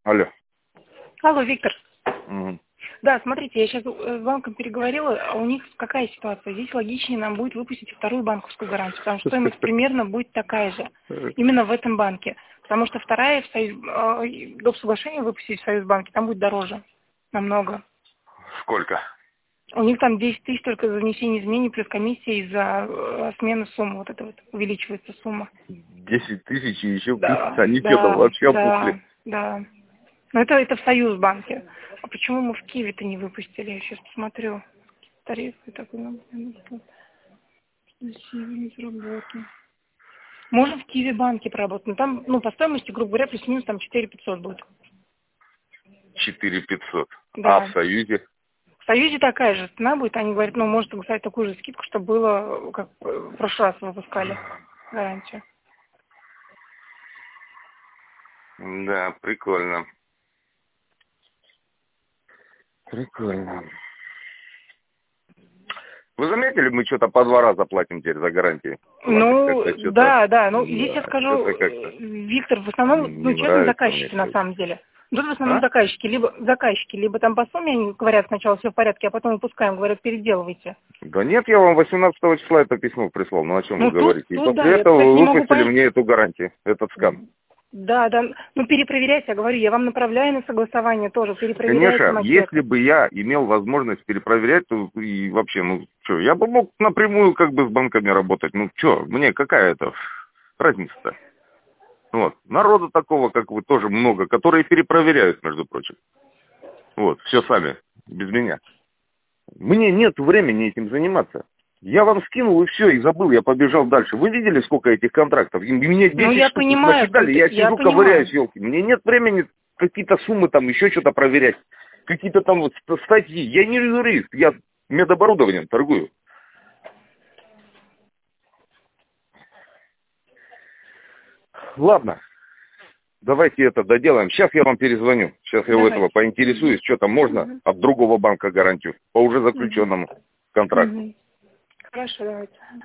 Алло. Алло, Виктор. Мгм. Да, смотрите, я сейчас с банком переговорила, а у них какая ситуация? Здесь логичнее нам будет выпустить вторую банковскую гарантию, потому что стоимость примерно будет такая же, именно в этом банке. Потому что вторая доп. Соглашение выпустить в Союзбанке, там будет дороже, намного. Сколько? У них там 10 тысяч только за внесение изменений плюс комиссия из-за смены суммы, вот это вот увеличивается сумма. 10 тысяч и еще Да, пишется, они что-то да, вообще да, опухли. да. Но это в Союзбанке. А почему мы в Киеве-то не выпустили? Я сейчас посмотрю. Тарифы такой. Можно в Киеве банке поработать. Но там, по стоимости, грубо говоря, плюс-минус там 4500 будет. 4500. А в Да. Союзе? В Союзе такая же цена будет. Они говорят, может сказать такую же скидку, что было, как в прошлый раз выпускали гарантию. Да, прикольно. Прикольно. Вы заметили, мы что-то по 2 раза платим теперь за гарантии? Да. Здесь я Да, скажу, что-то как-то Виктор, в основном, не честно, нравится мне заказчики на все это. самом деле. Тут в основном А? заказчики, либо там по сумме они говорят сначала все в порядке, а потом выпускаем, говорят, переделывайте. Да нет, я вам 18 числа это письмо прислал. Ну о чем вы говорите? И Тут да, после я, этого кстати, вы не могу выпустили понять. мне эту гарантию, этот скам. Да, перепроверяйте, я говорю, я вам направляю на согласование тоже, перепроверяйте Конечно, макет. если бы я имел возможность перепроверять, то и вообще, я бы мог напрямую как бы с банками работать. Мне какая это разница-то? Вот. Народу такого, как вы, тоже много, которые перепроверяют, между прочим. Вот, все сами, без меня. Мне нет времени этим заниматься. Я вам скинул и все, и забыл, я побежал дальше. Вы видели, сколько этих контрактов? И мне 10 Я штук их понимаю, накидали, я сижу, понимаю. ковыряюсь, елки. Мне нет времени какие-то суммы там, еще что-то проверять. Какие-то там вот статьи. Я не юрист, я медоборудованием торгую. Ладно, давайте это доделаем. Сейчас я вам перезвоню. Сейчас я у этого Давайте. поинтересуюсь, что там можно от другого банка гарантию по уже заключенному контракту. Хорошо, давайте.